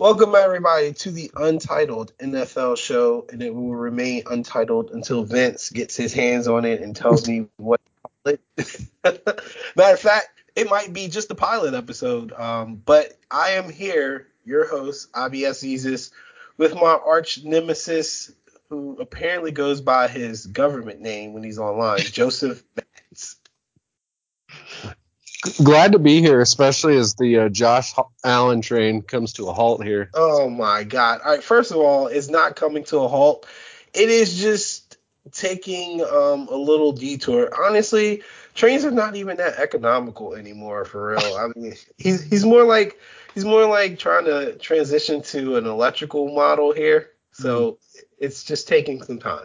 Welcome everybody to the Untitled NFL show, and it will remain untitled until Vince gets his hands on it and tells me what to call it. Matter of fact, it might be just a pilot episode. But I am here, your host, IBS Easis, with my arch nemesis, who apparently goes by his government name when he's online, Joseph Matz. Glad to be here, especially as the Josh Allen train comes to a halt here. Oh my God! All right, first of all, it's not coming to a halt. It is just taking a little detour. Honestly, trains are not even that economical anymore, for real. I mean, he's more like trying to transition to an electrical model here. So it's just taking some time.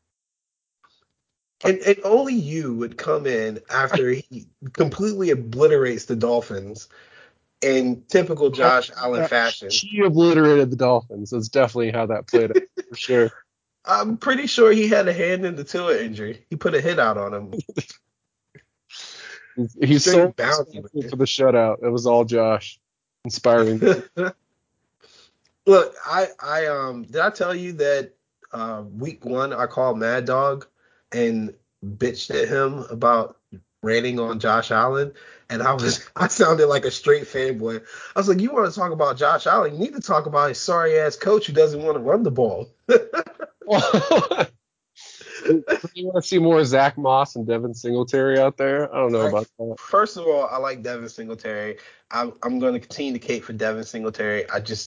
And only you would come in after he completely obliterates the Dolphins in typical Josh Allen fashion. He obliterated the Dolphins. That's definitely how that played out, for sure. I'm pretty sure he had a hand in the Tua injury. He put a hit out on him. He's so bounty for the shutout. It was all Josh. Inspiring. Look, I did I tell you that week one I called Mad Dog and bitched at him about ranting on Josh Allen, and I sounded like a straight fanboy. I was like, you want to talk about Josh Allen? You need to talk about his sorry ass coach who doesn't want to run the ball. You want to see more Zach Moss and Devin Singletary out there? I don't know about that. First of all, I like Devin Singletary. I'm going to continue to cape for Devin Singletary.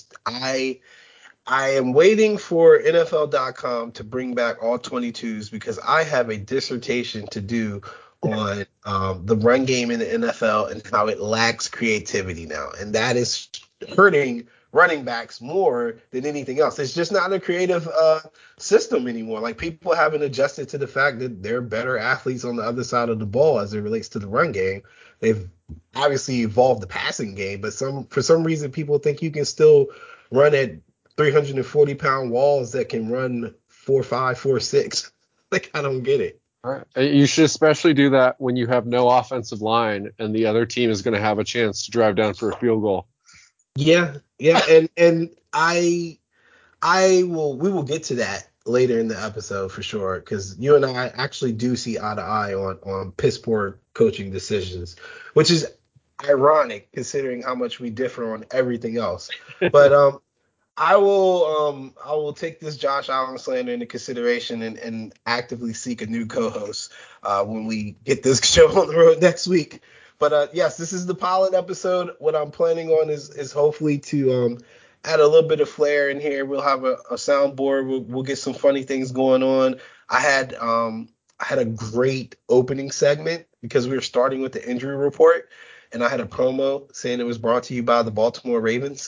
I am waiting for NFL.com to bring back all 22s because I have a dissertation to do on the run game in the NFL and how it lacks creativity now. And that is hurting running backs more than anything else. It's just not a creative system anymore. Like, people haven't adjusted to the fact that they're better athletes on the other side of the ball as it relates to the run game. They've obviously evolved the passing game, but for some reason people think you can still run at 340-pound walls that can run 4.5, 4.6. Like, I don't get it. You should especially do that when you have no offensive line and the other team is going to have a chance to drive down for a field goal. Yeah, and we will get to that later in the episode for sure, because you and I actually do see eye to eye on piss poor coaching decisions, which is ironic considering how much we differ on everything else. But I will take this Josh Allen slander into consideration and actively seek a new co-host when we get this show on the road next week. But yes, this is the pilot episode. What I'm planning on is hopefully to add a little bit of flair in here. We'll have a soundboard. We'll get some funny things going on. I had a great opening segment because we were starting with the injury report, and I had a promo saying it was brought to you by the Baltimore Ravens.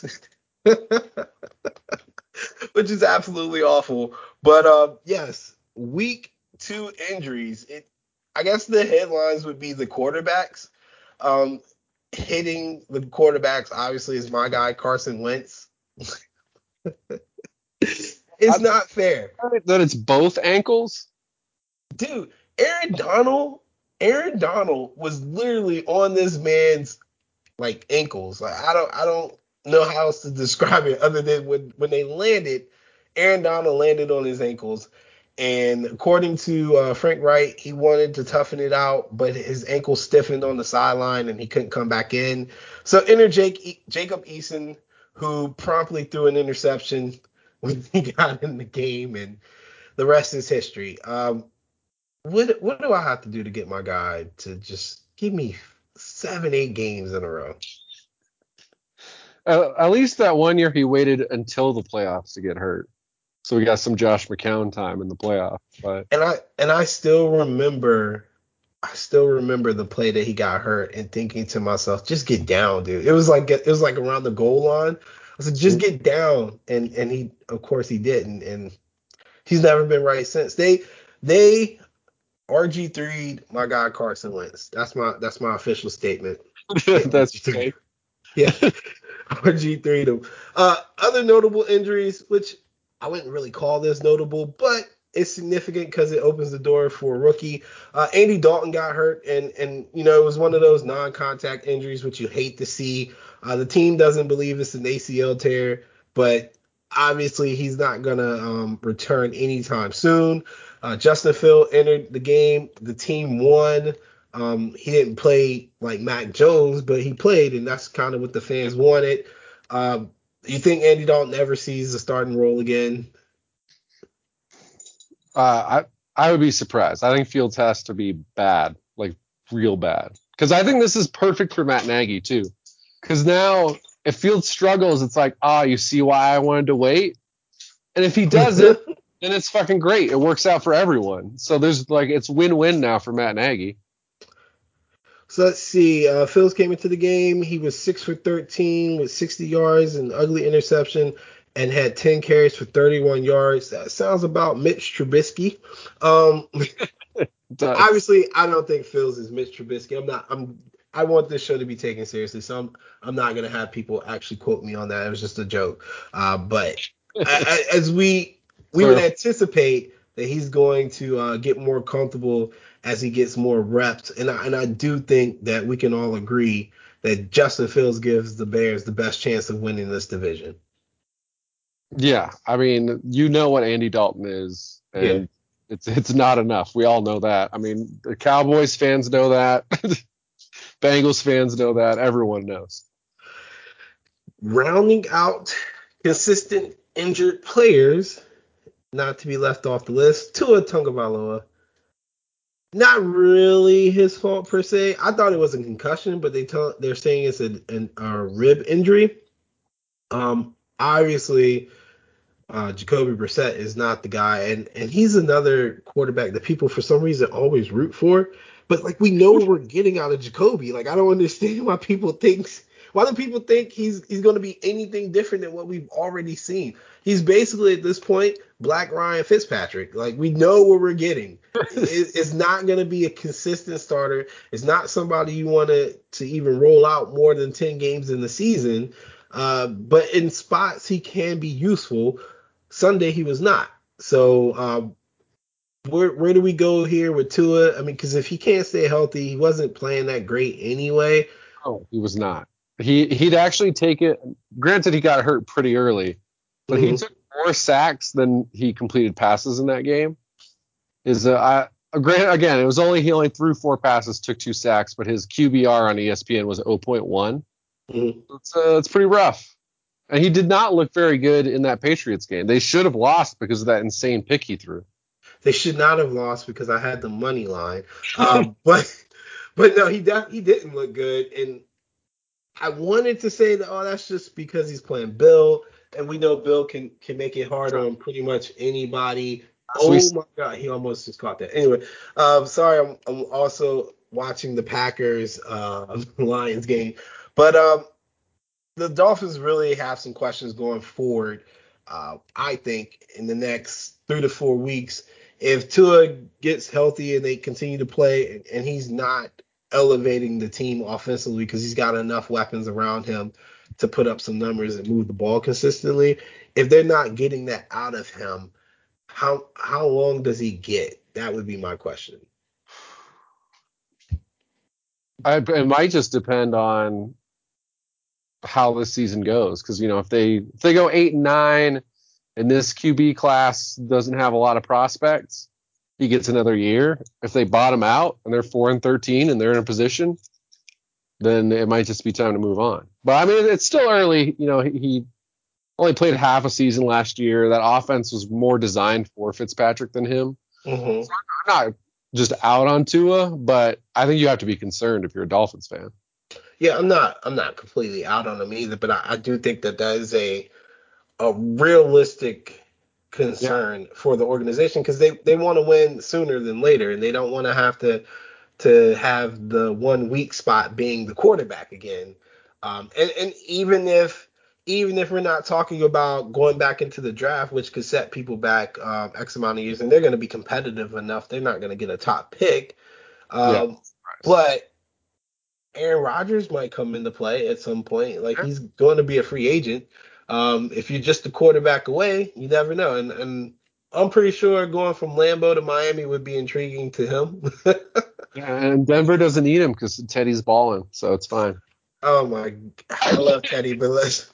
Which is absolutely awful. But yes, week 2 injuries. I guess the headlines would be the quarterbacks. Hitting the quarterbacks obviously is my guy Carson Wentz. It's not fair that it's both ankles. Dude, Aaron Donald was literally on this man's like ankles. Like, I don't know how else to describe it other than when they landed, Aaron Donald landed on his ankles. And according to Frank Wright, he wanted to toughen it out, but his ankle stiffened on the sideline and he couldn't come back in. So enter Jacob Eason, who promptly threw an interception when he got in the game, and the rest is history. What do I have to do to get my guy to just give me 7-8 games in a row? At least that one year he waited until the playoffs to get hurt, so we got some Josh McCown time in the playoffs. But I still remember the play that he got hurt and thinking to myself, just get down, dude. It was like around the goal line. I said, just get down, and he, of course, he didn't, and he's never been right since. They RG3'd my guy Carson Wentz. That's my official statement. That's okay. Yeah. RG3'd him. Other notable injuries, which I wouldn't really call this notable, but it's significant because it opens the door for a rookie. Andy Dalton got hurt, and it was one of those non-contact injuries which you hate to see. The team doesn't believe it's an ACL tear, but obviously he's not gonna return anytime soon. Justin Field entered the game. The team won. He didn't play like Mac Jones, but he played, and that's kind of what the fans wanted. You think Andy Dalton ever sees the starting role again? I would be surprised. I think Fields has to be bad, like real bad, because I think this is perfect for Matt Nagy too. Because now if Fields struggles, it's like, you see why I wanted to wait. And if he doesn't, then it's fucking great. It works out for everyone. So there's like it's win-win now for Matt Nagy. So let's see. Fields came into the game. He was 6 for 13 with 60 yards and ugly interception, and had 10 carries for 31 yards. That sounds about Mitch Trubisky. Obviously, I don't think Fields is Mitch Trubisky. I want this show to be taken seriously, so I'm not gonna have people actually quote me on that. It was just a joke. But as we would anticipate that he's going to get more comfortable as he gets more reps, and I do think that we can all agree that Justin Fields gives the Bears the best chance of winning this division. Yeah, I mean, you know what Andy Dalton is, and it's not enough. We all know that. I mean, the Cowboys fans know that. Bengals fans know that. Everyone knows. Rounding out consistent injured players, not to be left off the list, Tua Tagovailoa. Not really his fault per se. I thought it was a concussion, but they're saying it's a rib injury. Obviously, Jacoby Brissett is not the guy, and he's another quarterback that people for some reason always root for. But like we know what we're getting out of Jacoby. Like I don't understand why do people think he's going to be anything different than what we've already seen? He's basically at this point Black Ryan Fitzpatrick. Like we know what we're getting. It's not going to be a consistent starter. It's not somebody you want to even roll out more than 10 games in the season. But in spots he can be useful. Sunday he was not. So where do we go here with Tua? I mean, because if he can't stay healthy, he wasn't playing that great anyway. Oh, he was not. He'd actually take it. Granted, he got hurt pretty early, but he took more sacks than he completed passes in that game. Again, he only threw 4 passes, took 2 sacks, but his QBR on ESPN was 0.1. It's pretty rough. And he did not look very good in that Patriots game. They should have lost because of that insane pick he threw. They should not have lost because I had the money line. But no, he didn't look good. And I wanted to say that, that's just because he's playing Bill. And we know Bill can make it hard on pretty much anybody. Oh my God, he almost just caught that. Anyway, sorry, I'm also watching the Packers Lions game. But the Dolphins really have some questions going forward. I think in the next 3 to 4 weeks, if Tua gets healthy and they continue to play, and he's not elevating the team offensively because he's got enough weapons around him to put up some numbers and move the ball consistently. If they're not getting that out of him, how long does he get? That would be my question. It might just depend on how this season goes, because if they go 8-9 and this QB class doesn't have a lot of prospects, he gets another year. If they bottom out and they're 4-13 and they're in a position, then it might just be time to move on. But I mean, it's still early. He only played half a season last year. That offense was more designed for Fitzpatrick than him. Mm-hmm. So I'm not just out on Tua, but I think you have to be concerned if you're a Dolphins fan. Yeah, I'm not completely out on him either, but I do think that is a realistic concern for the organization because they want to win sooner than later, and they don't want to have have the 1 weak spot being the quarterback again. And even if we're not talking about going back into the draft, which could set people back X amount of years, and they're going to be competitive enough, they're not going to get a top pick. But Aaron Rodgers might come into play at some point. Like he's going to be a free agent. If you're just a quarterback away, you never know. And I'm pretty sure going from Lambeau to Miami would be intriguing to him. And Denver doesn't need him because Teddy's balling, so it's fine. Oh my, I love Teddy, but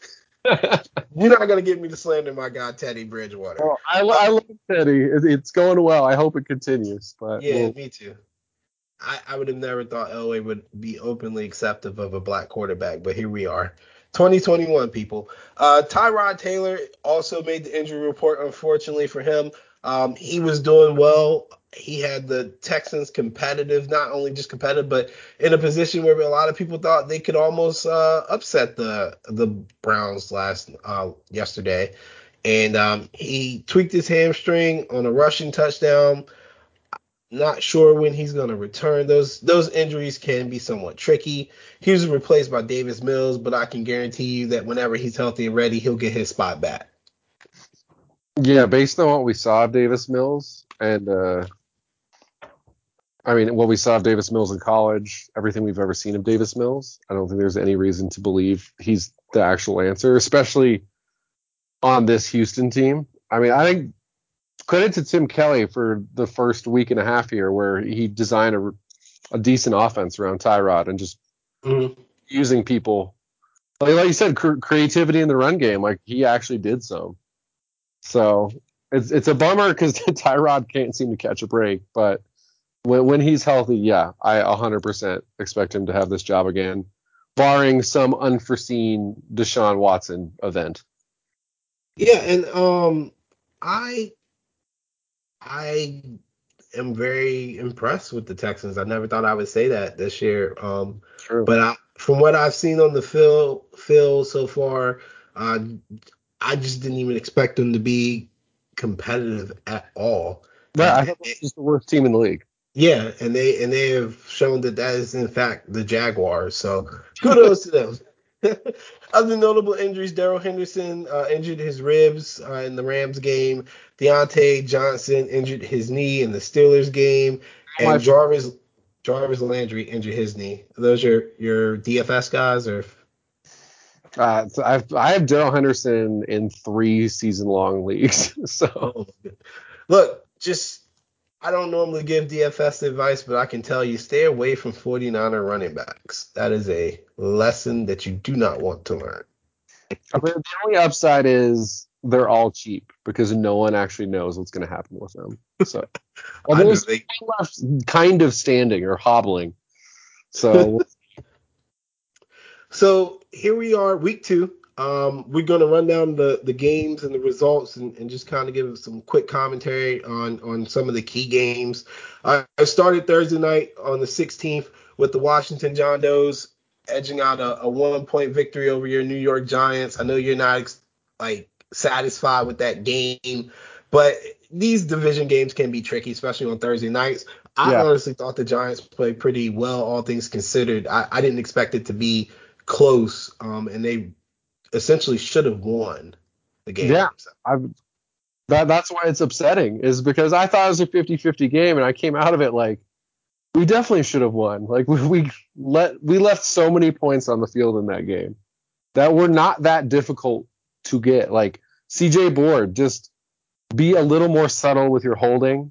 You're not gonna get me to slander my guy Teddy Bridgewater. Well, I love Teddy. It's going well. I hope it continues. But Yeah, me too. I would have never thought Elway would be openly acceptive of a black quarterback, but here we are. 2021, people. Tyrod Taylor also made the injury report, unfortunately for him. He was doing well. He had the Texans competitive, not only just competitive, but in a position where a lot of people thought they could almost upset the Browns yesterday. And he tweaked his hamstring on a rushing touchdown. Not sure when he's going to return. Those injuries can be somewhat tricky. He was replaced by Davis Mills, but I can guarantee you that whenever he's healthy and ready, he'll get his spot back. yeah, based on what we saw of Davis Mills, and I mean what we saw of Davis Mills in college, everything we've ever seen of Davis Mills, I don't think there's any reason to believe he's the actual answer, especially on this Houston team. I mean, I think credit to Tim Kelly for the first week and a half here, where he designed a decent offense around Tyrod and just Mm-hmm. using people. Like you said, creativity in the run game. Like he actually did so. So it's a bummer because Tyrod can't seem to catch a break. But when he's healthy, yeah, I 100% expect him to have this job again, barring some unforeseen Deshaun Watson event. Yeah, and I am very impressed with the Texans. I never thought I would say that this year. True. But from what I've seen on the field so far, uh, I just didn't even expect them to be competitive at all. Right. And I thought this was the worst team in the league. yeah, and they have shown that that is in fact the Jaguars. So kudos to them. Other notable injuries: Darrell Henderson injured his ribs in the Rams game. Deontay Johnson injured his knee in the Steelers game, My and Jarvis Landry injured his knee. Are those your DFS guys, or? So I have Darrell Henderson in 3 season-long leagues. So Oh, look, just I don't normally give DFS advice, but I can tell you stay away from 49er running backs. That is a lesson that you do not want to learn. I mean, the only upside is they're all cheap because no one actually knows what's going to happen with them. So I know there's they. left kind of standing or hobbling. So So here we are, week 2. We're going to run down the games and the results and just kind of give some quick commentary on some of the key games. I started Thursday night on the 16th with the Washington John Does edging out a 1-point victory over your New York Giants. I know you're not like satisfied with that game, but these division games can be tricky, especially on Thursday nights. I yeah, honestly thought the Giants played pretty well, all things considered. I didn't expect it to be close, and they essentially should have won the yeah, game. So, I've that's why it's upsetting is because I thought it was a 50-50 game and I came out of it like we definitely should have won. Like we left so many points on the field in that game that were not that difficult to get. Like CJ Board, just be a little more subtle with your holding.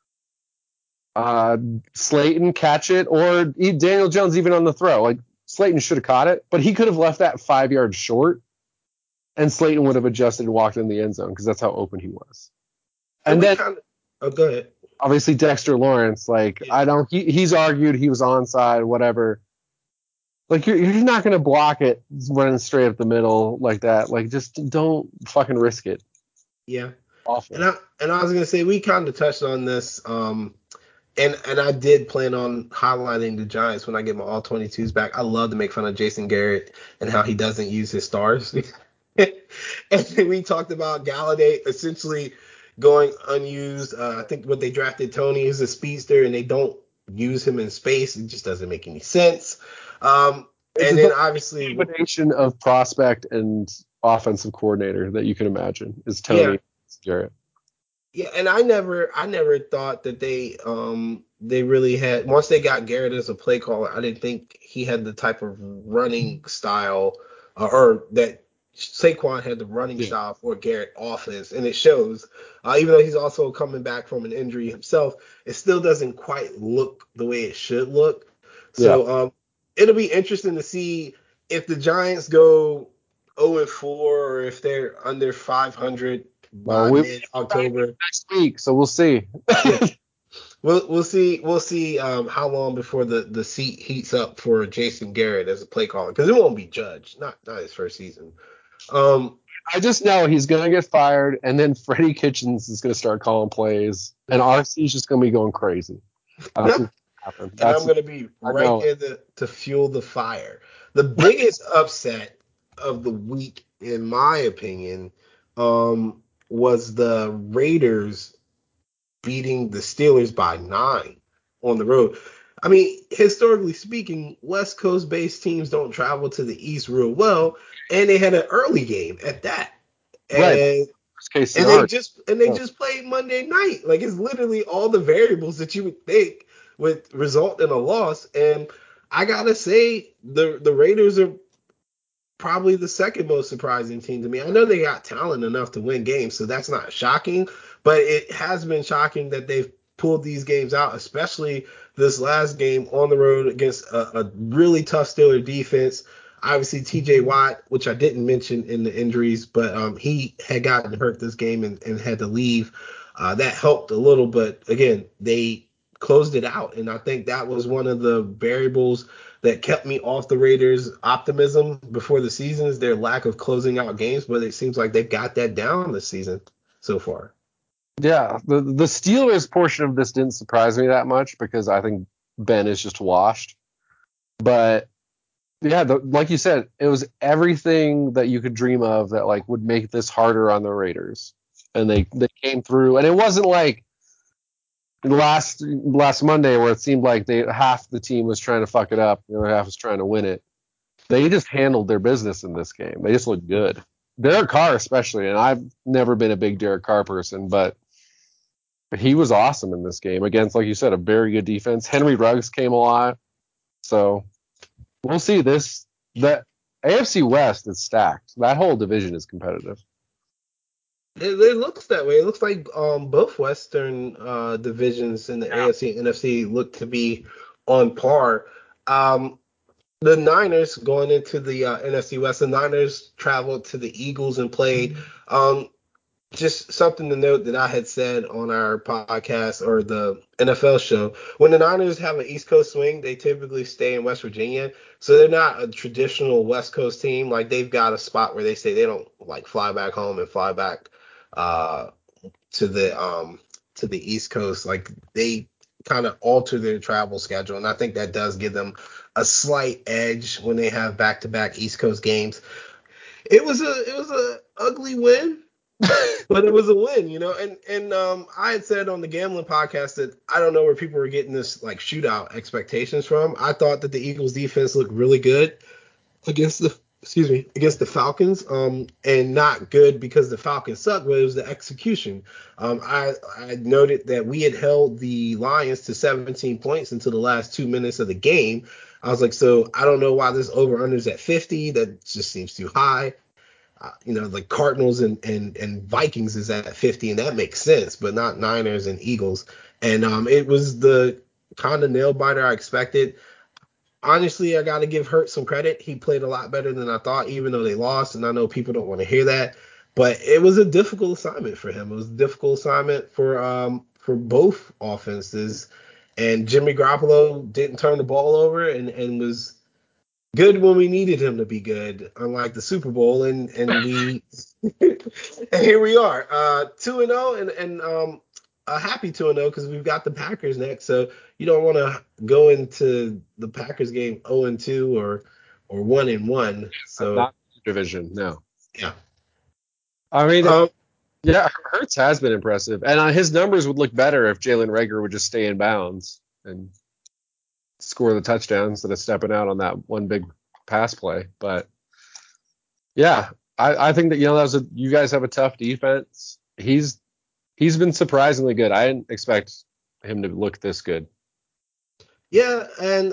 Slayton catch it, or Daniel Jones even on the throw. Like Slayton should have caught it, but he could have left that 5 yards short, and Slayton would have adjusted and walked in the end zone because that's how open he was. and And we then kind of. Oh, go ahead. obviously Dexter Lawrence, like Yeah. I don't, he's argued he was onside, whatever. Like you're not gonna block it running straight up the middle like that. Like just don't fucking risk it. Yeah. And Awful. I was gonna say we kind of touched on this. And I did plan on highlighting the Giants when I get my all 22s back. I love to make fun of Jason Garrett and how he doesn't use his stars. And then we talked about Galladay essentially going unused. I think what they drafted Tony is a speedster, and they don't use him in space. It just doesn't make any sense. It's And just then a obviously, combination of prospect and offensive coordinator that you can imagine is yeah, Tony Garrett. yeah. And I never thought that they really had once they got Garrett as a play caller. I didn't think he had the type of running style or that Saquon had the running Yeah. style for Garrett offense, and it shows. Even though he's also coming back from an injury himself, it still doesn't quite look the way it should look. Yeah. So it'll be interesting to see if the Giants go. 0-4 or if they're under 500 Well, by we mid-October. next week, so we'll see. Yeah. We'll see how long before the seat heats up for Jason Garrett as a play caller, because it won't be judged, not his first season. I just know he's gonna get fired, and then Freddie Kitchens is gonna start calling plays, and RC's just gonna be going crazy. That's And what's gonna happen. I'm going to be I right know. there to fuel the fire. The biggest upset of the week, in my opinion, was the Raiders beating the Steelers by 9 on the road. I mean, historically speaking, West Coast based teams don't travel to the East real well, and they had an early game at that. Right. And Worst case and they scenario. just played Monday night. Like, it's literally all the variables that you would think would result in a loss. And I gotta say, the Raiders are probably the second most surprising team to me. I know they got talent enough to win games, so that's not shocking. But it has been shocking that they've pulled these games out, especially this last game on the road against a really tough Steeler defense. Obviously, T.J. Watt, which I didn't mention in the injuries, but he had gotten hurt this game and had to leave. That helped a little, but again, they closed it out, and I think that was one of the variables that kept me off the Raiders' optimism before the season, is their lack of closing out games, but it seems like they've got that down this season so far. Yeah, the Steelers portion of this didn't surprise me that much because I think Ben is just washed. But yeah, like you said, it was everything that you could dream of that like would make this harder on the Raiders, and they came through. And it wasn't like last Monday where it seemed like they half the team was trying to fuck it up, the other half was trying to win it. They just handled their business in this game. They just looked good. Derek Carr especially, and I've never been a big Derek Carr person, but he was awesome in this game against, like you said, a very good defense. Henry Ruggs came alive, so we'll see. The AFC West is stacked. That whole division is competitive. It looks that way. It looks like both Western divisions in the Yeah. AFC and NFC look to be on par. Um, the Niners going into the NFC West, the Niners traveled to the Eagles and played. Just something to note that I had said on our podcast or the NFL show. When the Niners have an East Coast swing, they typically stay in West Virginia. So they're not a traditional West Coast team. Like, they've got a spot where they say they don't like fly back home and fly back uh, to the East Coast. Like, they kind of alter their travel schedule, and I think that does give them a slight edge when they have back-to-back East Coast games. It was a ugly win, but it was a win, and I had said on the gambling podcast that I don't know where people were getting this like shootout expectations from. I thought that the Eagles defense looked really good against the Falcons, and not good because the Falcons suck, but it was the execution. I noted that we had held the Lions to 17 points until the last 2 minutes of the game. I was like, so I don't know why this over under is at 50. That just seems too high. The Cardinals and Vikings is at 50, and that makes sense, but not Niners and Eagles. And it was the kind of nail biter I expected. Honestly, I got to give Hurt some credit. He played a lot better than I thought, even though they lost. And I know people don't want to hear that, but it was a difficult assignment for him. It was a difficult assignment for both offenses. And Jimmy Garoppolo didn't turn the ball over and was good when we needed him to be good, unlike the Super Bowl. And we and here we are, 2-0, and a happy 2-0 because we've got the Packers next. So you don't want to go into the Packers game 0-2 or 1-1. So Not division, no. yeah. I mean, Um, yeah, Hurts has been impressive, and his numbers would look better if Jalen Reagor would just stay in bounds and score the touchdown instead of stepping out on that one big pass play. But yeah, I think that you guys have a tough defense. He's been surprisingly good. I didn't expect him to look this good. yeah, and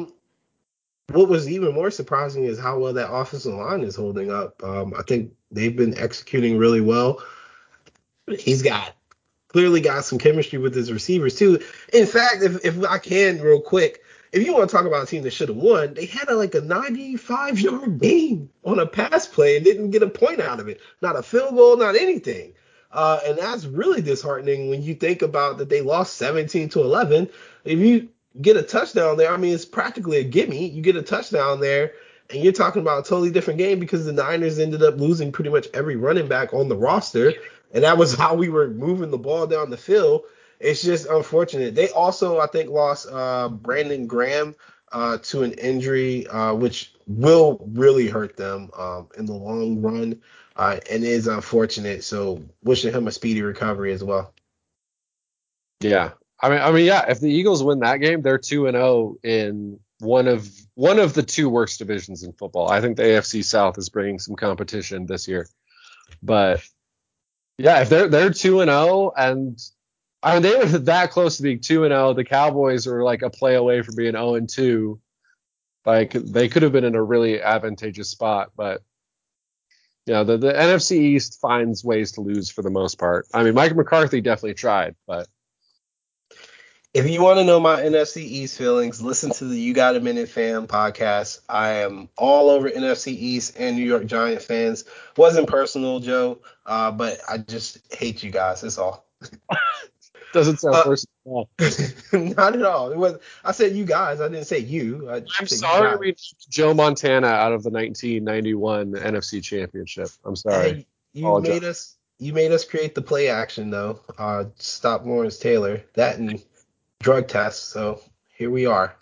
what was even more surprising is how well that offensive line is holding up. I think they've been executing really well. He's clearly got some chemistry with his receivers too. In fact, if I can real quick, if you want to talk about a team that should have won, they had a 95-yard game on a pass play and didn't get a point out of it. Not a field goal, not anything. And that's really disheartening when you think about that they lost 17-11. If you get a touchdown there, I mean, it's practically a gimme. You get a touchdown there, and you're talking about a totally different game because the Niners ended up losing pretty much every running back on the roster, and that was how we were moving the ball down the field. It's just unfortunate. They also, I think, lost Brandon Graham to an injury, which will really hurt them in the long run, and is unfortunate. So, wishing him a speedy recovery as well. Yeah. I mean, yeah. If the Eagles win that game, they're 2-0 in one of the two worst divisions in football. I think the AFC South is bringing some competition this year, but yeah, if they're 2-0, and I mean they were that close to being 2-0, the Cowboys are like a play away from being 0-2. Like they could have been in a really advantageous spot, but yeah, the NFC East finds ways to lose for the most part. I mean, Mike McCarthy definitely tried, but. If you want to know my NFC East feelings, listen to the You Got a Minute Fam podcast. I am all over NFC East and New York Giant fans. Wasn't personal, Joe, but I just hate you guys. That's all. Doesn't sound personal. Not at all. It was. I said you guys. I didn't say you. I'm sorry we took Joe Montana out of the 1991 NFC Championship. I'm sorry. Hey, you made us create the play action though. Stop Lawrence Taylor. That and drug tests. So here we are.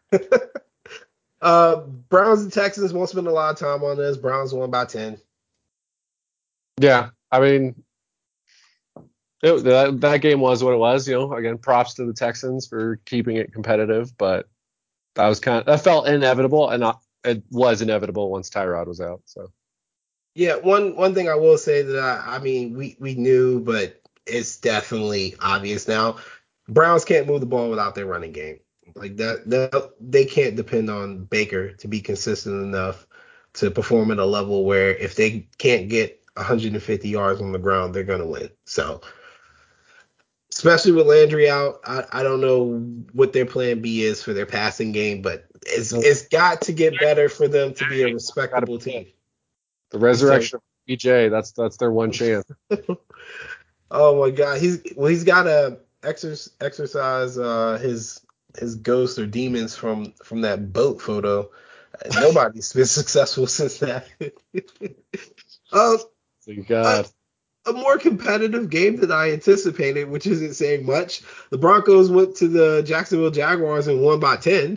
Browns and Texans won't spend a lot of time on this. Browns won by 10. Yeah, I mean, that game was what it was. You know, again, props to the Texans for keeping it competitive, but that felt inevitable, and it was inevitable once Tyrod was out. So yeah, one thing I will say that I mean we knew, but it's definitely obvious now. Browns can't move the ball without their running game. Like that they can't depend on Baker to be consistent enough to perform at a level where if they can't get 150 yards on the ground, they're gonna win. So especially with Landry out, I don't know what their plan B is for their passing game, but it's got to get better for them to be a respectable team. The resurrection of BJ, that's their one chance. Oh my God, he's got to exercise his ghosts or demons from that boat photo. Nobody's been successful since that. Thank God. A more competitive game than I anticipated, which isn't saying much. The Broncos went to the Jacksonville Jaguars and won by 10.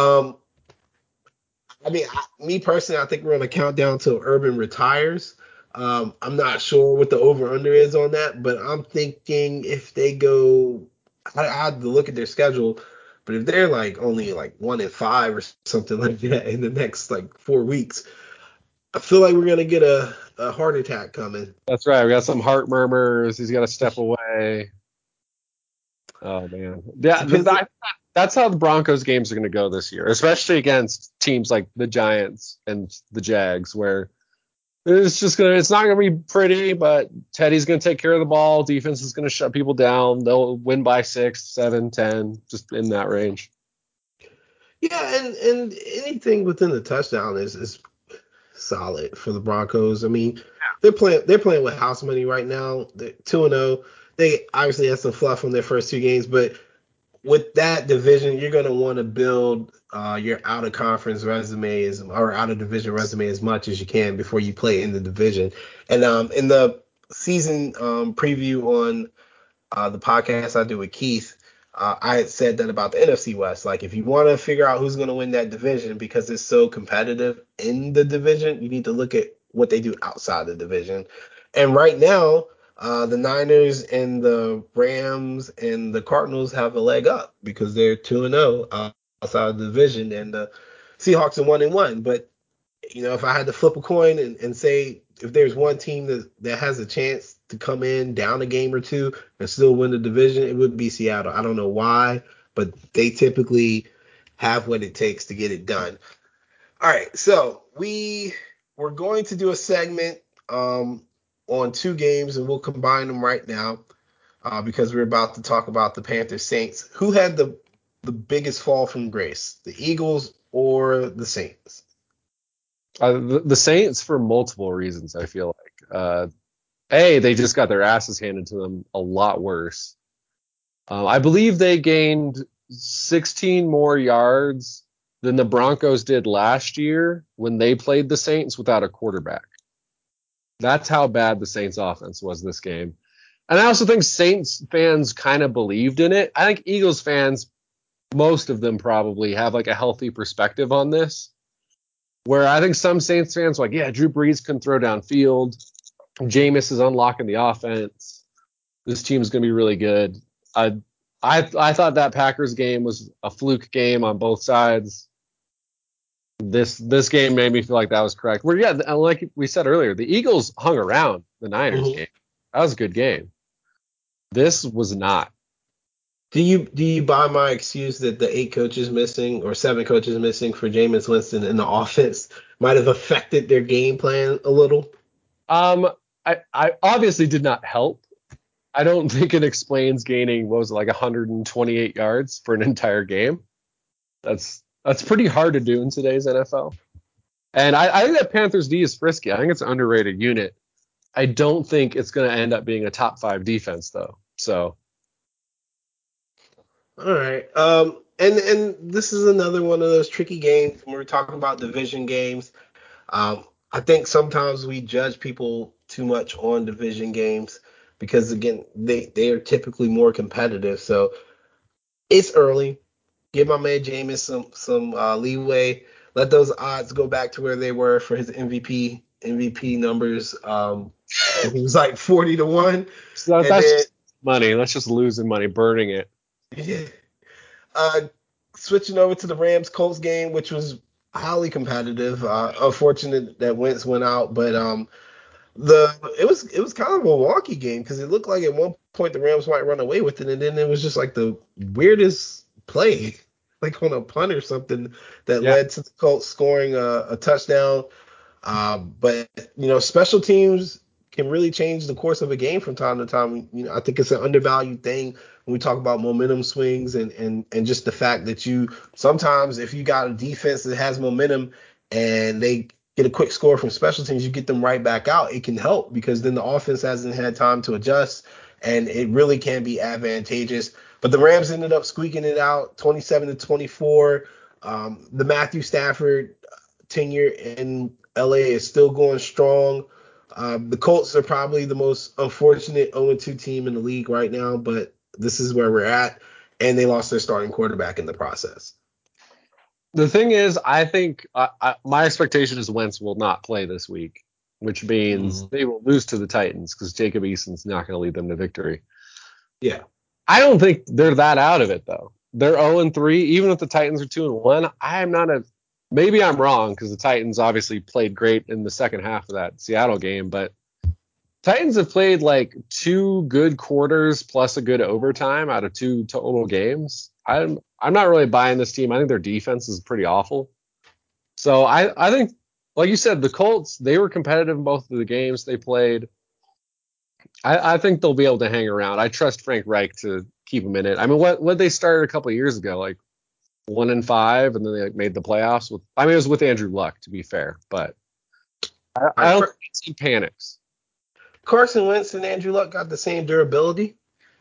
I mean, me personally, I think we're on a countdown till Urban retires. I'm not sure what the over-under is on that, but I'm thinking if they go, I had to look at their schedule, but if they're only 1-5 or something like that in the next 4 weeks, I feel like we're gonna get a heart attack coming. That's right. We got some heart murmurs. He's got to step away. Oh man, yeah. That's how the Broncos games are going to go this year, especially against teams like the Giants and the Jags, where it's not going to be pretty, but Teddy's going to take care of the ball. Defense is going to shut people down. They'll win by 6, 7, 10, just in that range. Yeah, and anything within the touchdown is solid for the Broncos. I mean, they're playing with house money right now. They're 2-0. They obviously had some fluff on their first 2 games, but with that division, you're going to want to build your out of conference resume or out of division resume as much as you can before you play in the division. And in the season preview on the podcast I do with Keith, I had said that about the NFC West. Like, if you want to figure out who's going to win that division because it's so competitive in the division, you need to look at what they do outside the division. And right now, the Niners and the Rams and the Cardinals have a leg up because they're 2-0 outside the division, and the Seahawks are 1-1. But if I had to flip a coin and say if there's one team that has a chance to come in down a game or two and still win the division, it would be Seattle. I don't know why, but they typically have what it takes to get it done. All right, so we're going to do a segment on 2 games, and we'll combine them right now because we're about to talk about the Panthers Saints. Who had the the biggest fall from grace, the Eagles or the Saints? The Saints for multiple reasons, I feel like. They just got their asses handed to them a lot worse. I believe they gained 16 more yards than the Broncos did last year when they played the Saints without a quarterback. That's how bad the Saints offense was this game. And I also think Saints fans kind of believed in it. I think Eagles fans, most of them probably have like a healthy perspective on this. Where I think some Saints fans are like, yeah, Drew Brees can throw downfield. Jameis is unlocking the offense. This team's going to be really good. I thought that Packers game was a fluke game on both sides. This game made me feel like that was correct. Where yeah, like we said earlier, the Eagles hung around the Niners game. That was a good game. This was not. Do you buy my excuse that the 8 coaches missing or 7 coaches missing for Jameis Winston in the offense might have affected their game plan a little? I obviously did not help. I don't think it explains gaining, what was it, like 128 yards for an entire game. That's pretty hard to do in today's NFL. And I think that Panthers D is frisky. I think it's an underrated unit. I don't think it's going to end up being a top 5 defense, though. So. All right. And this is another one of those tricky games when we're talking about division games. I think sometimes we judge people too much on division games because again they are typically more competitive. So it's early. Give my man Jameis some leeway. Let those odds go back to where they were for his MVP numbers. He was like 40-1. So that's just money. That's just losing money, burning it. Yeah. Switching over to the Rams Colts game, which was highly competitive. Unfortunate that Wentz went out, but it was kind of a wonky game because it looked like at one point the Rams might run away with it, and then it was just like the weirdest play, like on a punt or something that led to the Colts scoring a touchdown. But special teams can really change the course of a game from time to time. I think it's an undervalued thing when we talk about momentum swings and just the fact that you sometimes if you got a defense that has momentum and they get a quick score from special teams, you get them right back out. It can help because then the offense hasn't had time to adjust, and it really can be advantageous. But the Rams ended up squeaking it out, 27-24. The Matthew Stafford tenure in LA is still going strong. The Colts are probably the most unfortunate 0-2 team in the league right now, but this is where we're at, and they lost their starting quarterback in the process. The thing is, I think my expectation is Wentz will not play this week, which means they will lose to the Titans because Jacob Eason's not going to lead them to victory. Yeah. I don't think they're that out of it, though. They're 0-3. Even if the Titans are 2-1, maybe I'm wrong because the Titans obviously played great in the second half of that Seattle game, but Titans have played like 2 good quarters plus a good overtime out of 2 total games. I'm not really buying this team. I think their defense is pretty awful. So I think, like you said, the Colts, they were competitive in both of the games they played. I think they'll be able to hang around. I trust Frank Reich to keep them in it. I mean, what they started a couple of years ago, like 1-5, and then they made the playoffs with. I mean, it was with Andrew Luck, to be fair, but I don't think he panics. Carson Wentz and Andrew Luck got the same durability.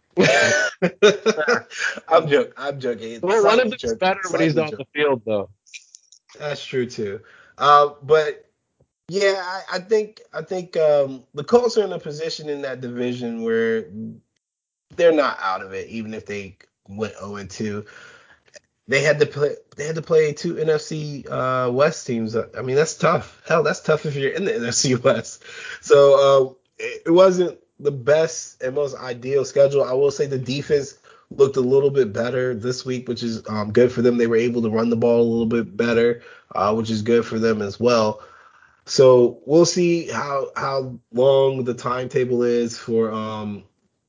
I'm joking. Well, one of them's better when he's on the field, though. That's true too. But yeah, I think the Colts are in a position in that division where they're not out of it, even if they went 0-2. They had to play 2 NFC West teams. I mean, that's tough. Hell, that's tough if you're in the NFC West. So it wasn't the best and most ideal schedule. I will say the defense looked a little bit better this week, which is good for them. They were able to run the ball a little bit better, which is good for them as well. So we'll see how long the timetable is for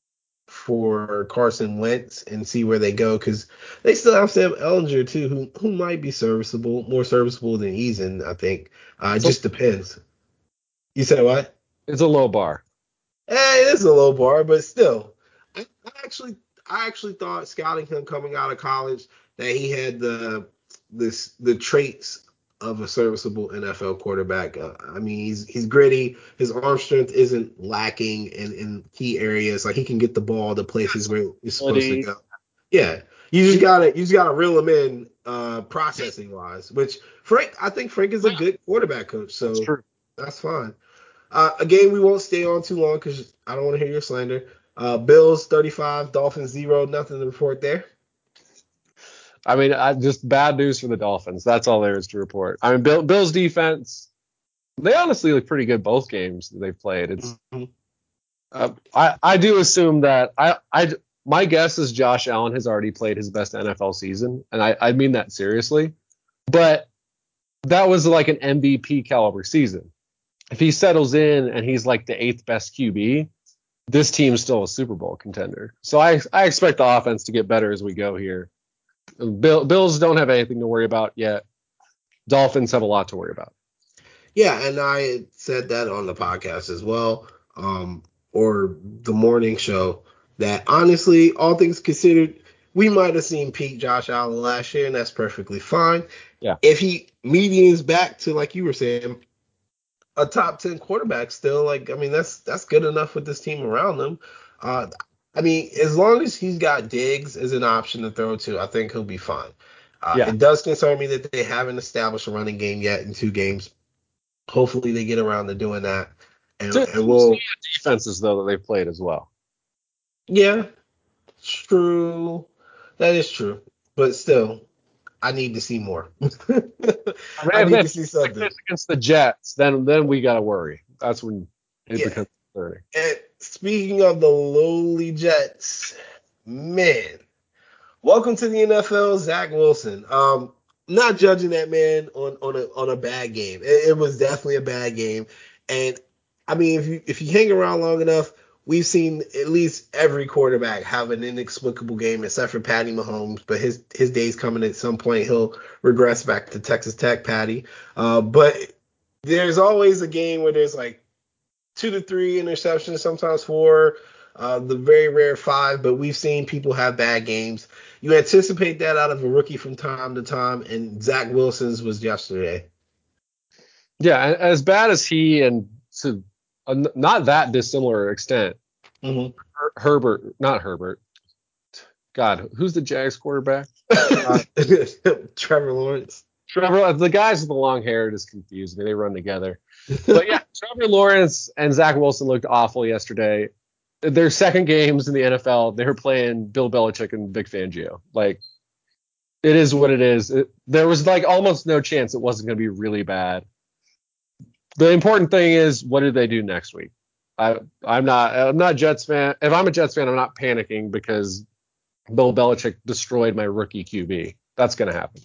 Carson Wentz and see where they go because they still have Sam Ellinger too, who might be more serviceable than Eason, I think. It just depends. You said what? It's a low bar. It is a low bar, but still, I actually thought scouting him coming out of college, that he had the traits of a serviceable NFL quarterback. I mean, he's gritty. His arm strength isn't lacking in key areas. Like he can get the ball to places where it's supposed to go. Yeah, you just gotta reel him in processing wise. Which I think Frank is a good quarterback coach. So that's fine. A game we won't stay on too long because I don't want to hear your slander. Bills 35, Dolphins 0. Nothing to report there. I mean, just bad news for the Dolphins. That's all there is to report. I mean, Bills defense, they honestly look pretty good both games that they've played. It's I do assume that my guess is Josh Allen has already played his best NFL season, and I mean that seriously. But that was like an MVP caliber season. If he settles in and he's like the 8th best QB, this team's still a Super Bowl contender. So I expect the offense to get better as we go here. Bills don't have anything to worry about yet. Dolphins have a lot to worry about. Yeah, and I said that on the podcast as well, or the morning show, that honestly, all things considered, we might have seen peak Josh Allen last year, and that's perfectly fine. Yeah. If he medians back to, like you were saying, a top 10 quarterback still, like, I mean, that's good enough with this team around them. I mean, as long as he's got Diggs as an option to throw to, I think he'll be fine. It does concern me that they haven't established a running game yet in 2 games. Hopefully they get around to doing that. And we'll defenses though that they've played as well. Yeah, true. That is true. But still, I need to see more. I need to see something. Against the Jets, then we gotta worry. That's when it becomes concerning. And speaking of the lowly Jets, man, welcome to the NFL, Zach Wilson. Not judging that man on a bad game. It was definitely a bad game. And I mean, if you hang around long enough, we've seen at least every quarterback have an inexplicable game, except for Patty Mahomes. But his day's coming at some point. He'll regress back to Texas Tech, Patty. But there's always a game where there's like 2 to 3 interceptions, sometimes 4. The very rare 5, but we've seen people have bad games. You anticipate that out of a rookie from time to time, and Zach Wilson's was yesterday. Yeah, as bad as he and to not that dissimilar extent. Mm-hmm. Not Herbert. God, who's the Jags quarterback? Trevor Lawrence. The guys with the long hair just confuse me. They run together. But yeah, Trevor Lawrence and Zach Wilson looked awful yesterday. Their second games in the NFL, they were playing Bill Belichick and Vic Fangio. Like, it is what it is. There was like almost no chance it wasn't going to be really bad. The important thing is, what do they do next week? I'm not a Jets fan. If I'm a Jets fan, I'm not panicking because Bill Belichick destroyed my rookie QB. That's going to happen.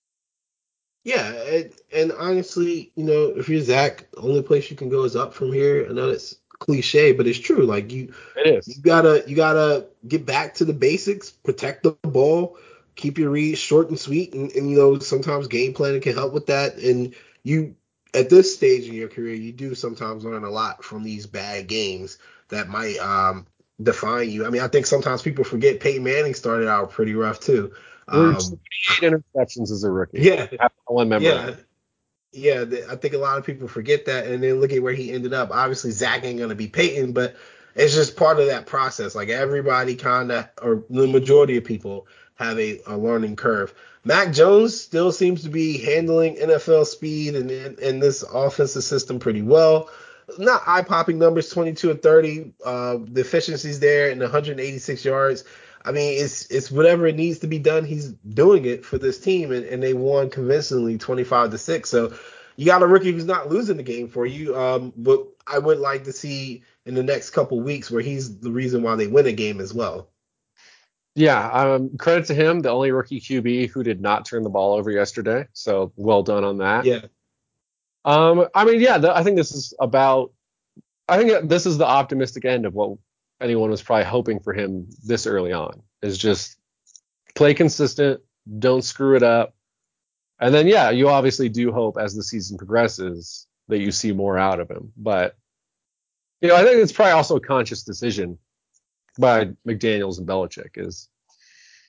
Yeah, and honestly, if you're Zach, the only place you can go is up from here. I know it's cliche, but it's true. Like it is. You gotta get back to the basics, protect the ball, keep your reads short and sweet, and sometimes game planning can help with that. And you, at this stage in your career, you do sometimes learn a lot from these bad games that might define you. I mean, I think sometimes people forget Peyton Manning started out pretty rough too. 28 interceptions as a rookie. Yeah. One member. Yeah, I think a lot of people forget that, and then look at where he ended up. Obviously, Zach ain't going to be Peyton, but it's just part of that process. Like everybody kind of, or the majority of people have a learning curve. Mac Jones still seems to be handling NFL speed and this offensive system pretty well. Not eye-popping numbers, 22 and 30. The efficiency's there and 186 yards. I mean, it's whatever it needs to be done. He's doing it for this team, and they won convincingly 25-6. So you got a rookie who's not losing the game for you. But I would like to see in the next couple weeks where he's the reason why they win a game as well. Yeah, credit to him, the only rookie QB who did not turn the ball over yesterday. So well done on that. Yeah. I mean, yeah, I think this is the optimistic end of what anyone was probably hoping for him this early on, is just play consistent, don't screw it up. And then, yeah, you obviously do hope as the season progresses that you see more out of him. But, I think it's probably also a conscious decision by McDaniels and Belichick is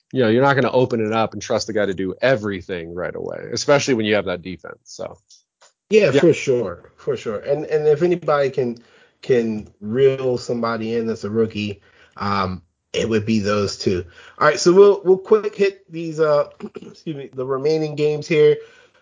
you're not going to open it up and trust the guy to do everything right away, especially when you have that defense. So Yeah, yeah, for sure, for sure. And if anybody can reel somebody in that's a rookie, it would be those two. All right, so we'll quick hit these excuse me, the remaining games here.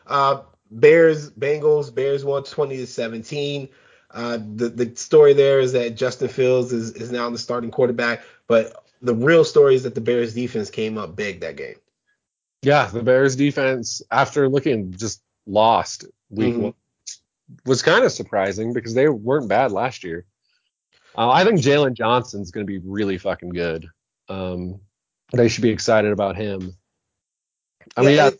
Bears Bengals. Bears won 20-17. The story there is that Justin Fields is now the starting quarterback, but the real story is that the Bears defense came up big that game. yeah, the Bears defense, after looking just lost week Hmm. one, was kind of surprising because they weren't bad last year. I think Jalen Johnson's going to be really fucking good. Um, they should be excited about him. I Yeah, mean, yeah, it's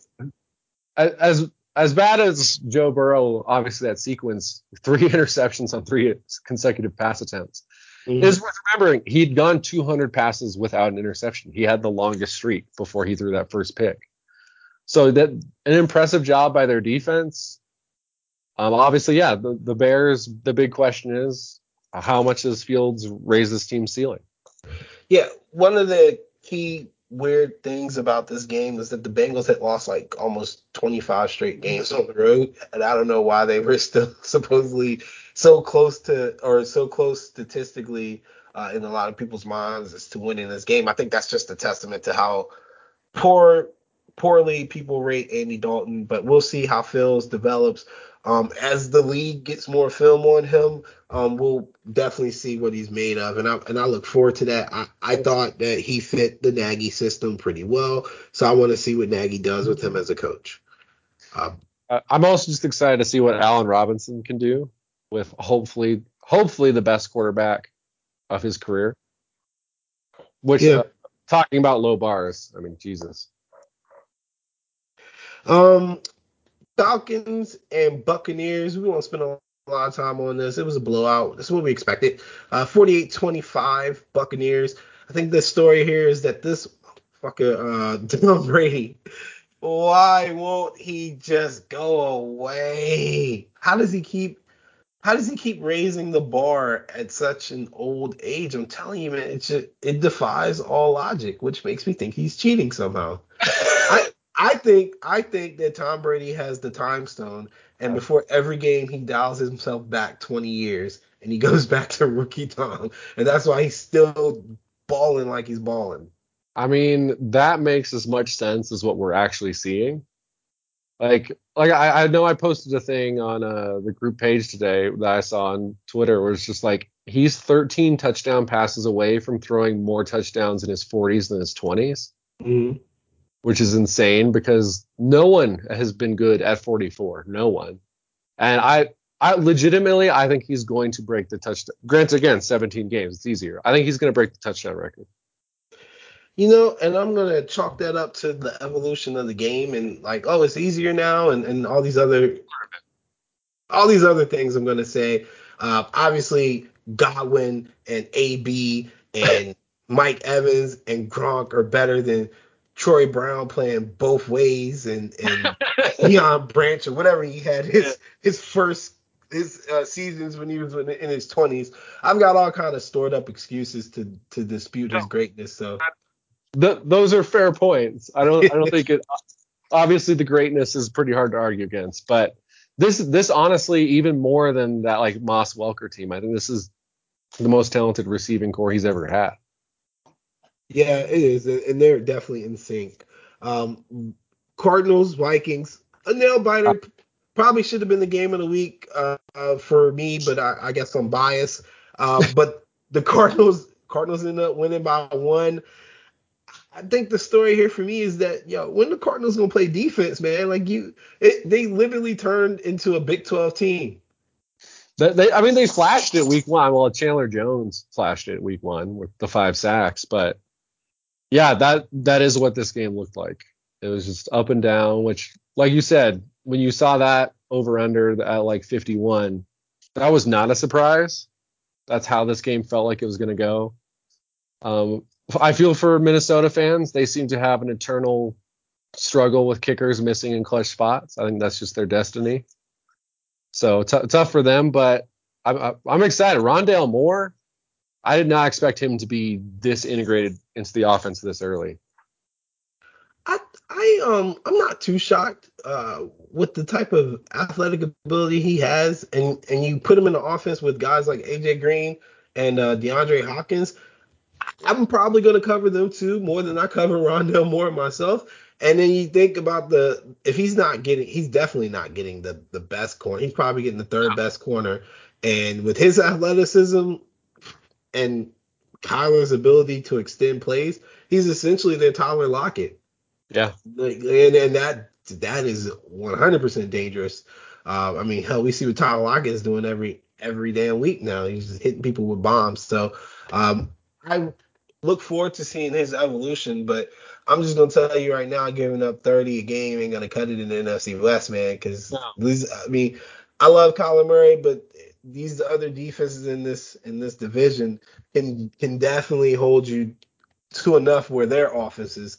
as bad as Joe Burrow, obviously that sequence, 3 interceptions on 3 consecutive pass attempts, mhm. is worth remembering. He'd gone 200 passes without an interception. He had the longest streak before he threw that first pick. So that an impressive job by their defense. Obviously, yeah, the Bears. The big question is how much does Fields raise this team's ceiling? Yeah, one of the key weird things about this game is that the Bengals had lost like almost 25 straight games on the road, and I don't know why they were still supposedly so close to or so close statistically in a lot of people's minds as to winning this game. I think that's just a testament to how poor poorly people rate Andy Dalton, but we'll see how Fields develops. As the league gets more film on him, we'll definitely see what he's made of, and I look forward to that. I thought that he fit the Nagy system pretty well, so I want to see what Nagy does with him as a coach. Um, I'm also just excited to see what Allen Robinson can do with hopefully the best quarterback of his career. Which yeah. talking about low bars, I mean Jesus. Um, Falcons and Buccaneers. We won't spend a lot of time on this. It was a blowout. That's what we expected. 48-25 Buccaneers. I think the story here is that this fucker, Tom Brady, why won't he just go away? How does he keep raising the bar at such an old age? I'm telling you, man, it defies all logic, which makes me think he's cheating somehow. I I think that Tom Brady has the time stone, and before every game he dials himself back 20 years, and he goes back to rookie Tom, and that's why he's still balling like he's balling. I mean, that makes as much sense as what we're actually seeing. I know I posted a thing on the group page today that I saw on Twitter where it's just like he's 13 touchdown passes away from throwing more touchdowns in his 40s than his 20s, Mm-hmm. which is insane because no one has been good at 44. No one. And I legitimately, I think he's going to break the touchdown. Granted, again, 17 games, it's easier. I think he's going to break the touchdown record. And I'm gonna chalk that up to the evolution of the game and like, oh, it's easier now, and all these other things I'm gonna say. Obviously, Godwin and AB and Mike Evans and Gronk are better than Troy Brown playing both ways and Deion Branch or whatever he had his first his seasons when he was in his 20s. I've got all kind of stored up excuses to dispute his greatness. So Those are fair points. I don't think it. Obviously, the greatness is pretty hard to argue against, but this honestly, even more than that, like Moss Welker team, I think this is the most talented receiving core he's ever had. yeah, it is, and they're definitely in sync. Cardinals, Vikings, a nail biter. Probably should have been the game of the week for me, but I guess I'm biased. But the Cardinals ended up winning by one. I think the story here for me is that when the Cardinals gonna play defense, man, they literally turned into a Big 12 team. I mean, they flashed it week one. Well, Chandler Jones flashed it week one with the 5 sacks, but yeah, that is what this game looked like. It was just up and down, which, like you said, when you saw that over under at like 51, that was not a surprise. That's how this game felt like it was going to go. Um, I feel for Minnesota fans. They seem to have an eternal struggle with kickers missing in clutch spots. I think that's just their destiny. So tough for them, but I'm excited. Rondale Moore, I did not expect him to be this integrated into the offense this early. I'm not too shocked with the type of athletic ability he has, and you put him in the offense with guys like AJ Green and DeAndre Hopkins. I'm probably going to cover them too more than I cover Rondell Moore myself. And then you think about if he's definitely not getting the best corner. He's probably getting the third best corner. And with his athleticism and Kyler's ability to extend plays, he's essentially their Tyler Lockett. Yeah. And that is 100% dangerous. I mean, hell, we see what Tyler Lockett is doing every damn week now. He's just hitting people with bombs. So I look forward to seeing his evolution, but I'm just gonna tell you right now, giving up 30 a game ain't gonna cut it in the NFC West, man. Because No. I mean, I love Kyler Murray, but these other defenses in this division can definitely hold you to enough where their offenses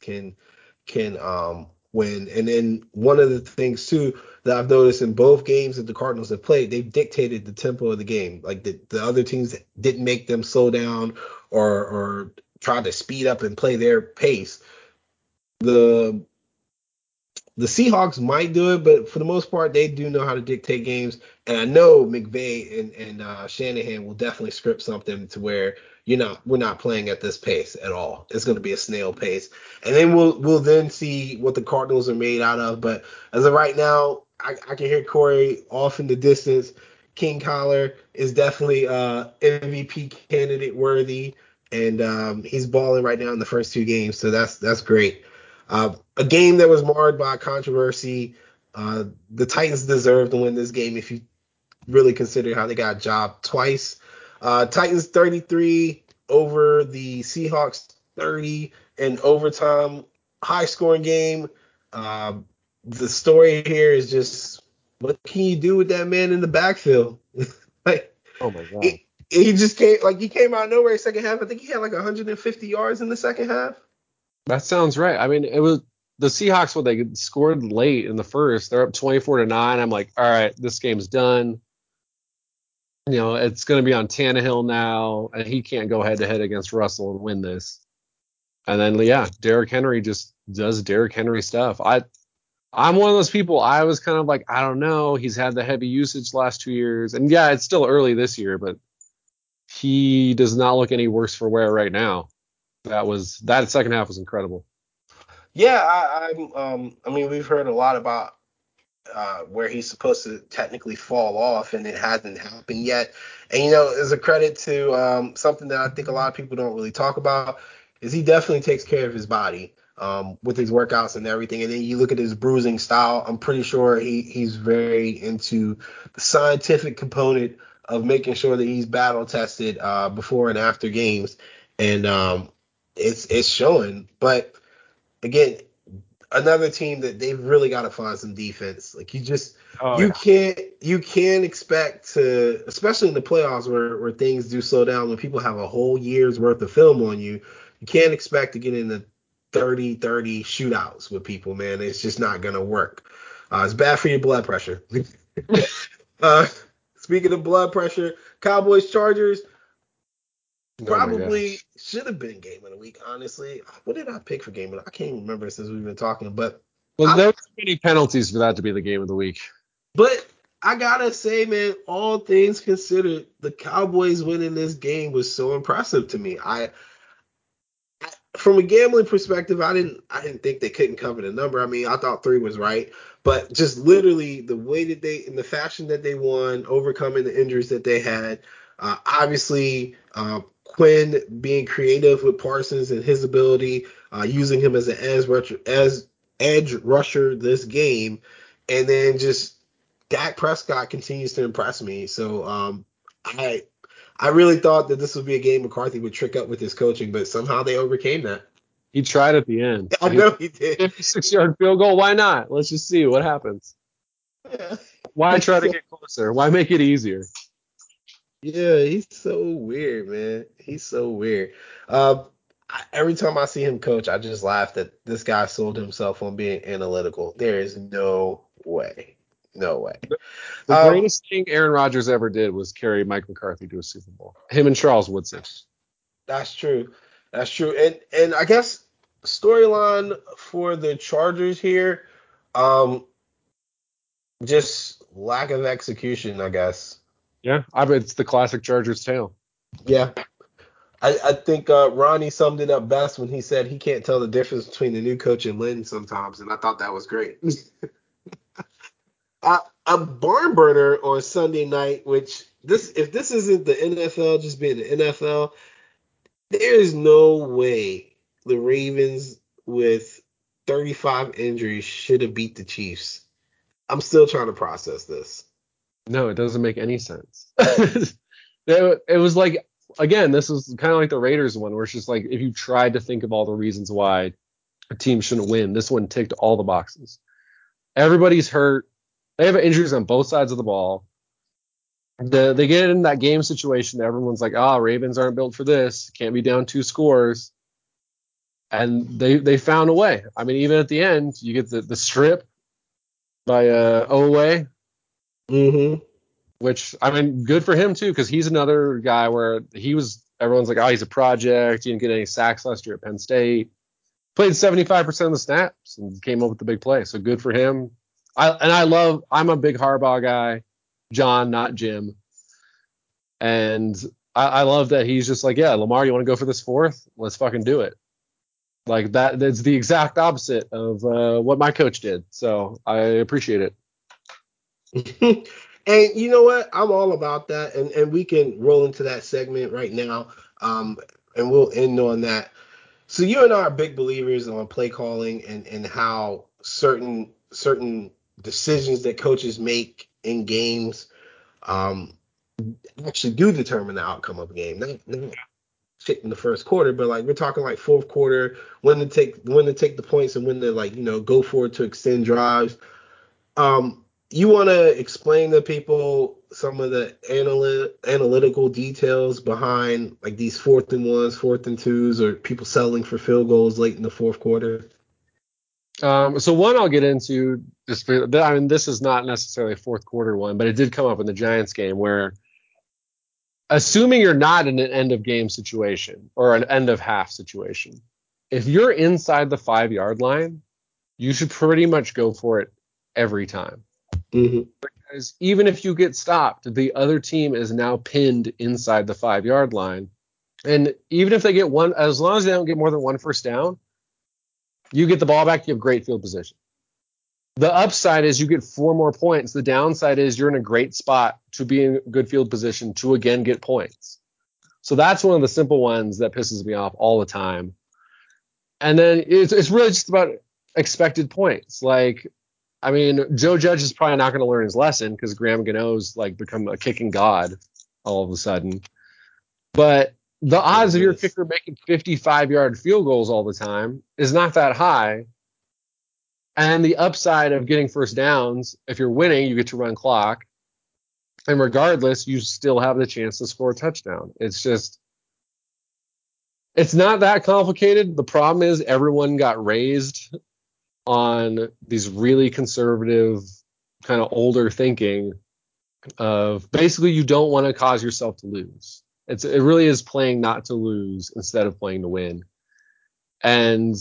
can win. And then one of the things too that I've noticed in both games that the Cardinals have played, they've dictated the tempo of the game. Like the other teams didn't make them slow down or try to speed up and play their pace. The the Seahawks might do it, but for the most part, they do know how to dictate games. And I know McVay and Shanahan will definitely script something to where we're not playing at this pace at all. It's going to be a snail pace, and then we'll then see what the Cardinals are made out of. But as of right now, I can hear Corey off in the distance. King Collar is definitely MVP candidate worthy, and he's balling right now in the first two games, so that's great. A game that was marred by controversy. The Titans deserve to win this game if you really consider how they got jobbed twice. Titans 33 over the Seahawks 30 in overtime. High scoring game. The story here is just what can you do with that man in the backfield? like Oh my God. he just came out of nowhere second half. I think he had like 150 yards in the second half. That sounds right. I mean, it was the Seahawks when they scored late in the first. They're up 24-9. I'm like, all right, this game's done. It's going to be on Tannehill now, and he can't go head to head against Russell and win this. And then, yeah, Derrick Henry just does Derrick Henry stuff. I'm one of those people. I was kind of like, I don't know. He's had the heavy usage last 2 years, and yeah, it's still early this year, but he does not look any worse for wear right now. That second half was incredible. Yeah, I mean, we've heard a lot about where he's supposed to technically fall off, and it hasn't happened yet. And as a credit to something that I think a lot of people don't really talk about, is he definitely takes care of his body with his workouts and everything. And then you look at his bruising style. I'm pretty sure he's very into the scientific component of making sure that he's battle tested before and after games, and it's showing. But again, another team that they've really got to find some defense. Like Oh you yeah. can't expect to, especially in the playoffs where things do slow down when people have a whole year's worth of film on you. You can't expect to get into 30-30 shootouts with people, man. It's just not gonna work. It's bad for your blood pressure. uh, Speaking of blood pressure, Cowboys Chargers. Oh my Probably gosh. should have been game of the week, honestly. What did I pick for game of the I can't even remember since we've been talking, but Well, I there were too many penalties for that to be the game of the week. but I gotta say, man, all things considered, the Cowboys winning this game was so impressive to me. From a gambling perspective, I didn't think they couldn't cover the number. I mean, I thought three was right, but just literally the way that in the fashion that they won, overcoming the injuries that they had, obviously Quinn being creative with Parsons and his ability, using him as an edge rusher this game, and then just Dak Prescott continues to impress me. So I I really thought that this would be a game McCarthy would trick up with his coaching, but somehow they overcame that. He tried at the end. I know he did. 56-yard field goal. Why not? Let's just see what happens. Yeah. Why He's try to so, get closer? Why make it easier? yeah, he's so weird, man. He's so weird. Every time I see him coach, I just laugh that this guy sold himself on being analytical. There is no way. No way. The Um, greatest thing Aaron Rodgers ever did was carry Mike McCarthy to a Super Bowl. Him and Charles Woodson. that's true. That's true. And I guess storyline for the Chargers here, um, just lack of execution, I guess. Yeah, I bet it's the classic Chargers tale. Yeah, I think Ronnie summed it up best when he said he can't tell the difference between the new coach and Lynn sometimes, and I thought that was great. A barn burner on Sunday night, which this if this isn't the NFL just being the NFL, there is no way the Ravens with 35 injuries should have beat the Chiefs. I'm still trying to process this. No, it doesn't make any sense. It was like, again, this was kind of like the Raiders one, where it's just like if you tried to think of all the reasons why a team shouldn't win, this one ticked all the boxes. Everybody's hurt. They have injuries on both sides of the ball. They get in that game situation. Everyone's like, Ravens aren't built for this. Can't be down 2 scores. And they found a way. I mean, even at the end, you get the strip by Oweh, Mm-hmm. which, I mean, good for him too, because he's another guy where everyone's like, he's a project. He didn't get any sacks last year at Penn State. Played 75% of the snaps and came up with the big play. So good for him. I'm a big Harbaugh guy, John, not Jim. And I love that he's just like, yeah, Lamar, you want to go for this 4th? Let's fucking do it. Like that's the exact opposite of what my coach did. So I appreciate it. And you know what? I'm all about that. And we can roll into that segment right now. And we'll end on that. So you and I are big believers on play calling and how certain decisions that coaches make in games actually do determine the outcome of a game. Not shit in the first quarter, but like we're talking like fourth quarter, when to take the points and when to go for it to extend drives. You want to explain to people some of the analytical details behind like these 4th and 1s, 4th and 2s, or people settling for field goals late in the fourth quarter? So one I'll get into this is not necessarily a fourth quarter one, but it did come up in the Giants game where, assuming you're not in an end of game situation or an end of half situation, if you're inside the 5-yard line, you should pretty much go for it every time. Mm-hmm. Because even if you get stopped, the other team is now pinned inside the 5-yard line. And even if they get one, as long as they don't get more than 1 first down, you get the ball back, you have great field position. The upside is you get 4 more points. The downside is you're in a great spot to be in good field position to again get points. So that's one of the simple ones that pisses me off all the time. And then it's really just about expected points. Like, I mean, Joe Judge is probably not going to learn his lesson because Graham Gano's like become a kicking god all of a sudden. But the odds of your kicker making 55-yard field goals all the time is not that high. And the upside of getting first downs, if you're winning, you get to run clock. And regardless, you still have the chance to score a touchdown. It's not that complicated. The problem is everyone got raised on these really conservative, kind of older thinking of basically you don't want to cause yourself to lose. It really is playing not to lose instead of playing to win. And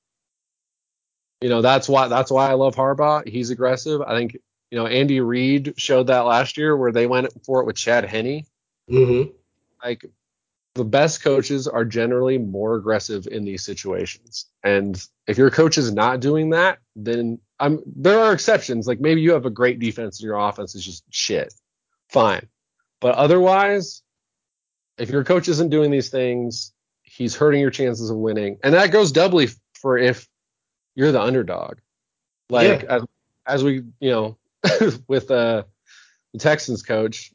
that's why I love Harbaugh. He's aggressive. I think Andy Reid showed that last year where they went for it with Chad Henne. Mm-hmm. Like, the best coaches are generally more aggressive in these situations. And if your coach is not doing that, then there are exceptions. Like maybe you have a great defense and your offense is just shit. Fine. But otherwise, if your coach isn't doing these things, he's hurting your chances of winning. And that goes doubly for if you're the underdog. Like, yeah. as we, with the Texans coach,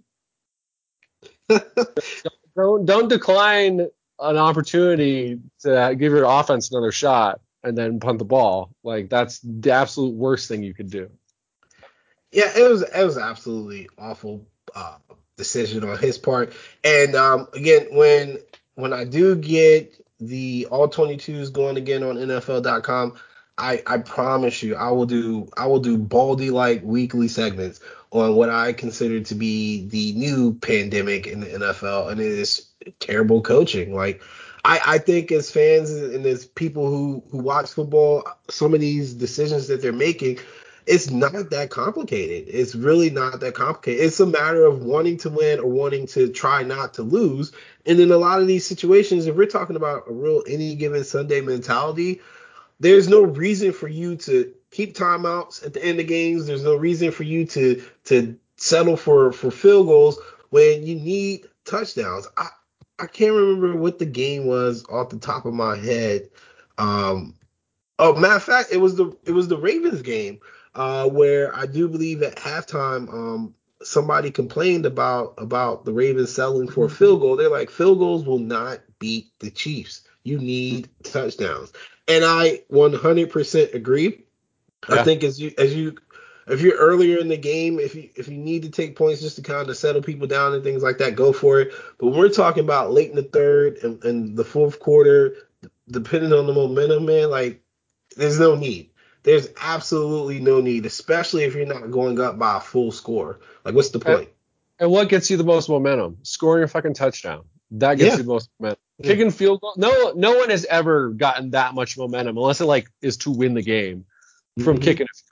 don't decline an opportunity to give your offense another shot and then punt the ball. Like, that's the absolute worst thing you could do. Yeah, it was absolutely awful decision on his part. And again, when I do get the all 22s going again on NFL.com, I promise you I will do Baldy like weekly segments on what I consider to be the new pandemic in the NFL, and it is terrible coaching. Like, I think as fans and as people who watch football, some of these decisions that they're making, it's not that complicated. It's really not that complicated. It's a matter of wanting to win or wanting to try not to lose. And in a lot of these situations, if we're talking about a real any given Sunday mentality, there's no reason for you to keep timeouts at the end of games. There's no reason for you to settle for field goals when you need touchdowns. I can't remember what the game was off the top of my head. Oh, matter of fact, it was the Ravens game where I do believe at halftime somebody complained about the Ravens settling for a field goal. They're like, field goals will not beat the Chiefs. You need touchdowns, and I 100% agree. I Yeah. think as you if you're earlier in the game, if you need to take points just to kind of settle people down and things like that, go for it. But when we're talking about late in the third and the fourth quarter, depending on the momentum, man, like there's no need. There's absolutely no need, especially if you're not going up by a full score. Like, what's the And, point? and what gets you the most momentum? Scoring a fucking touchdown. That gets Yeah, you the most momentum. yeah. Kicking field goal. No one has ever gotten that much momentum unless it like is to win the game from Hmm. kicking it.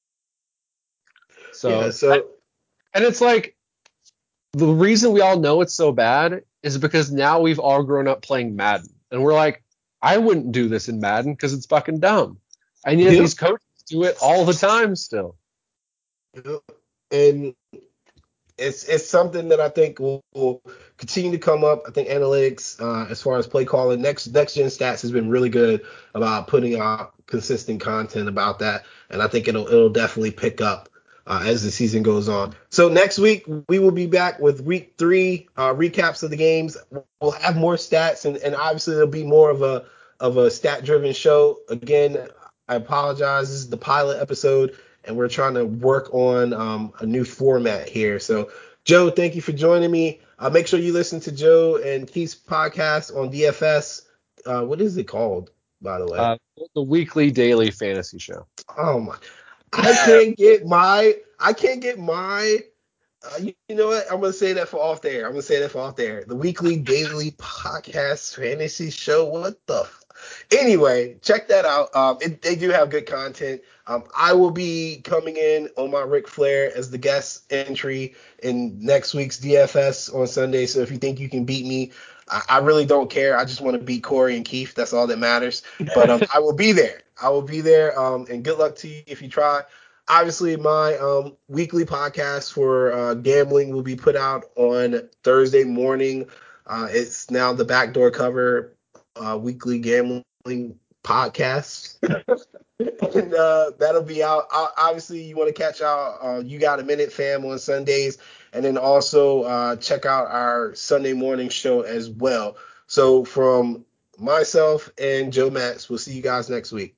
Yeah. So So and it's like the reason we all know it's so bad is because now we've all grown up playing Madden. And we're like, I wouldn't do this in Madden because it's fucking dumb. And yet yeah. these coaches do it all the time still. Yeah. And it's something that I think will continue to come up. I think analytics, as far as play calling, next gen stats has been really good about putting out consistent content about that, and I think it'll definitely pick up as the season goes on. So next week we will be back with week 3 recaps of the games. We'll have more stats, and obviously it'll be more of a stat driven show. Again, I apologize. This is the pilot episode and we're trying to work on a new format here. So, Joe, thank you for joining me. Make sure you listen to Joe and Keith's podcast on DFS. What is it called, by the way? Uh, the weekly daily fantasy show. Oh my! I can't get my. You know what? I'm gonna say that for off there. I'm gonna say that for off there. The weekly daily podcast fantasy show. What the? Anyway, check that out. They do have good content. I will be coming in on my Ric Flair as the guest entry in next week's DFS on Sunday. So if you think you can beat me, I really don't care. I just want to beat Corey and Keith. That's all that matters. But I will be there. I will be there. And good luck to you if you try. Obviously, my weekly podcast for gambling will be put out on Thursday morning. It's now the Backdoor Cover weekly gambling podcast. And that'll be out. Obviously, you want to catch out You Got a Minute fam on Sundays. And then also check out our Sunday morning show as well. So from myself and Joe Max, we'll see you guys next week.